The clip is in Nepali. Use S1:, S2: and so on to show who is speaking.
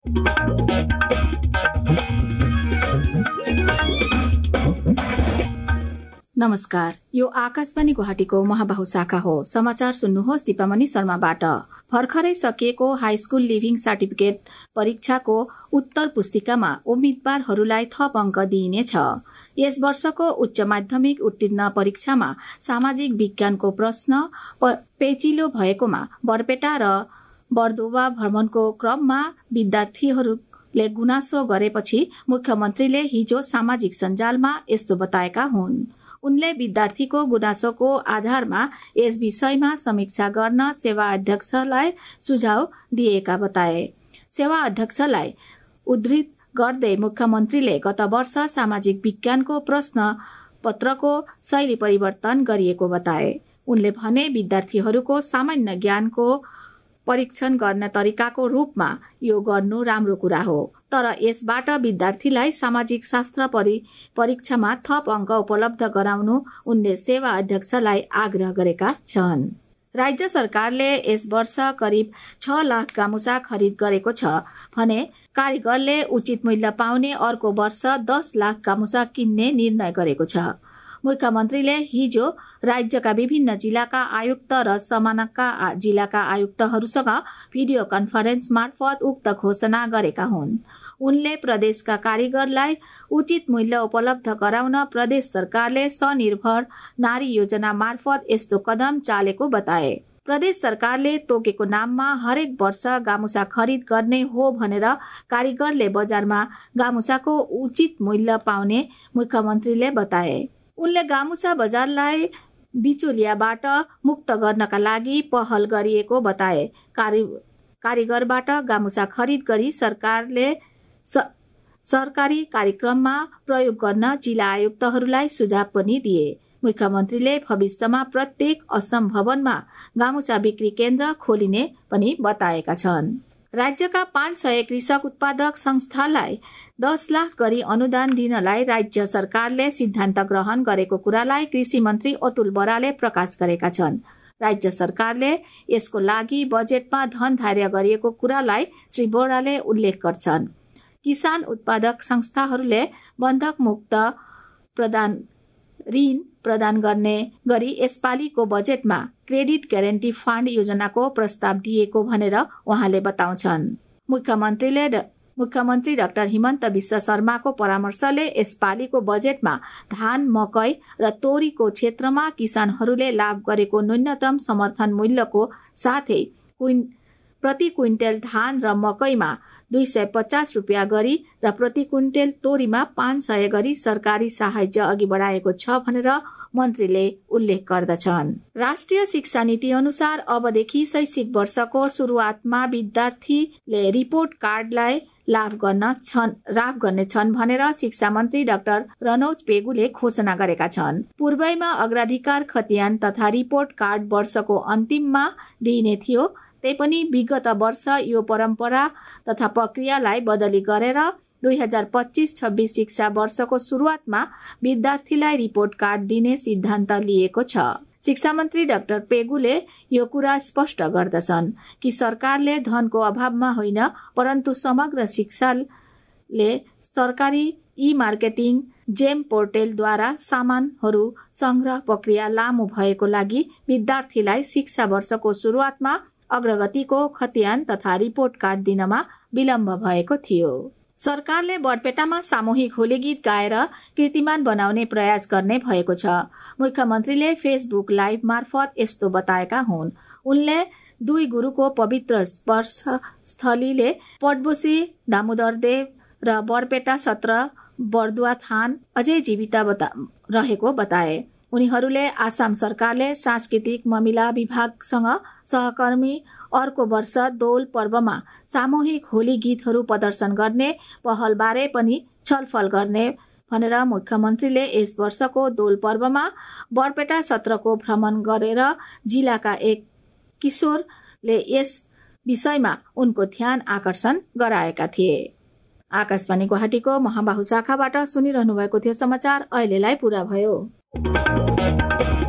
S1: नमस्कार, यो आकाशवाणी गुवाहाटीको महाबाहु शाखा हो। समाचार सुन्नुहोस् दीपामणि शर्माबाट। भर्खरै सकिएको हाई स्कुल लिभिङ सर्टिफिकेट परीक्षाको उत्तर पुस्तिकामा उम्मेद्वारहरूलाई थप अङ्क दिइनेछ। यस वर्षको उच्च माध्यमिक उत्तीर्ण परीक्षामा सामाजिक विज्ञानको प्रश्न पेचिलो भएकोमा बरपेटा र बरदोवा भ्रमणको क्रममा विद्यार्थीहरूले गुनासो गरेपछि मुख्यमन्त्रीले हिजो सामाजिक सञ्जालमा यस्तो बताएका हुन्। उनले विद्यार्थीको गुनासोको आधारमा यस विषयमा समीक्षा गर्न सेवा अध्यक्षलाई सुझाव दिएका बताए। सेवा अध्यक्षलाई उद्धृत गर्दै मुख्यमन्त्रीले गत वर्ष सामाजिक विज्ञानको प्रश्न पत्रको शैली परिवर्तन गरिएको बताए। उनले भने विद्यार्थीहरूको सामान्य ज्ञानको परीक्षण गर्ने तरिकाको रूपमा यो गर्नु राम्रो कुरा हो, तर यसबाट विद्यार्थीलाई सामाजिक शास्त्र परीक्षामा थप अङ्क उपलब्ध गराउनु उनले सेवा अध्यक्षलाई आग्रह गरेका छन्। राज्य सरकारले यस वर्ष करिब 6 लाख गामुसा खरिद गरेको छ भने कारिगरले उचित मूल्य पाउने अर्को वर्ष 10 लाख गामुसा किन्ने निर्णय गरेको छ। मुख्यमन्त्रीले हिजो राज्यका विभिन्न जिल्लाका आयुक्त र समानका जिल्लाका आयुक्तहरूसँग भिडियो कन्फरेन्स मार्फत उक्त घोषणा गरेका हुन्। उनले प्रदेशका कारिगरलाई उचित मूल्य उपलब्ध गराउन प्रदेश सरकारले स्वनिर्भर नारी योजना मार्फत यस्तो कदम चालेको बताए। प्रदेश सरकारले तोकेको नाममा हरेक वर्ष गामुसा खरिद गर्ने हो भनेर कारिगरले बजारमा गामुसाको उचित मूल्य पाउने मुख्यमन्त्रीले बताए। उनले गामुसा बजारलाई बिचौलियाबाट मुक्त गर्नका लागि पहल गरिएको बताए। कारिगरबाट गामुसा खरिद गरी सरकारी कार्यक्रममा प्रयोग गर्न जिल्ला आयुक्तहरूलाई सुझाव पनि दिए। मुख्यमन्त्रीले भविष्यमा प्रत्येक असम भवनमा गामुसा बिक्री केन्द्र खोलिने पनि बताएका छन्। राज्यका 500 कृषक उत्पादक संस्थालाई 10 लाख गरी अनुदान दिनलाई राज्य सरकारले सिद्धान्त ग्रहण गरेको कुरालाई कृषि मन्त्री अतुल बराले प्रकाश गरेका छन्। राज्य सरकारले यसको लागि बजेटमा धन धार्य गरिएको कुरालाई श्री बराले उल्लेख गर्छन्। किसान उत्पादक संस्थाहरूले बन्धक मुक्त ऋण प्रदान गर्ने गरी यसपालिको बजेटमा क्रेडिट ग्यारेन्टी फण्ड योजनाको प्रस्ताव दिएको भनेर उहाँले बताउँछन्। मुख्यमन्त्री डाक्टर हिमन्त विश्व शर्माको परामर्शले यसपालिको बजेटमा धान, मकै र तोरीको क्षेत्रमा किसानहरूले लाभ गरेको न्यूनतम समर्थन मूल्यको साथै प्रति क्विन्टल धान र मकैमा 250 रुपियाँ गरी र प्रति क्विन्टल तोरीमा 500 गरी सरकारी सहायता अघि बढाएको छ भनेर मन्त्रीले उल्लेख गर्दछन्। राष्ट्रिय शिक्षा नीति अनुसार अबदेखि शैक्षिक वर्षको सुरुवातमा विद्यार्थीले रिपोर्ट कार्डलाई लाभ गर्नेछन् भनेर शिक्षा मन्त्री डाक्टर रनौज पेगुले घोषणा गरेका छन्। पूर्वैमा अग्राधिकार खतियान तथा रिपोर्ट कार्ड वर्षको अन्तिममा दिइने थियो। तैपनि विगत वर्ष यो परम्परा तथा प्रक्रियालाई बदली गरेर 2025-26 शिक्षा वर्षको सुरुवातमा विद्यार्थीलाई रिपोर्ट कार्ड दिने सिद्धान्त लिएको छ। शिक्षा मन्त्री डाक्टर पेगुले यो कुरा स्पष्ट गर्दछन् कि सरकारले धनको अभावमा होइन, परन्तु समग्र शिक्षाले सरकारी ई-मार्केटिङ जेम पोर्टलद्वारा सामानहरू संग्रह प्रक्रिया लामो भएको लागि विद्यार्थीलाई शिक्षा वर्षको सुरुवातमा अग्रगतिको खतियान तथा रिपोर्ट कार्ड दिनमा विलम्ब भएको थियो। सरकारले बरपेटामा सामूहिक होली गीत गाएर कीर्तिमान बनाउने प्रयास गर्ने भएको छ। मुख्यमन्त्रीले फेसबुक लाइभ मार्फत यस्तो बताएका हुन्। उनले 2 गुरुको पवित्र स्पर्श स्थलीले पटबोसी दामोदरदेव र बरपेटा सत्र बरदुवा थान अझै जीवित रहेको बताए। उनीहरूले आसाम सरकारले सांस्कृतिक मामिला विभागसँग सहकर्मी अर्को वर्ष दोल पर्वमा सामूहिक होली गीतहरू प्रदर्शन गर्ने पहलबारे पनि छलफल गर्ने भनेर मुख्यमन्त्रीले यस वर्षको दोल पर्वमा बरपेटा सत्रको भ्रमण गरेर जिल्लाका एक किशोरले यस विषयमा उनको ध्यान आकर्षण गराएका थिए। आकाशवाणी गुवाहाटीको महाबाहु शाखाबाट सुनिरहनु भएको थियो समाचार अहिलेलाई पूरा भयो।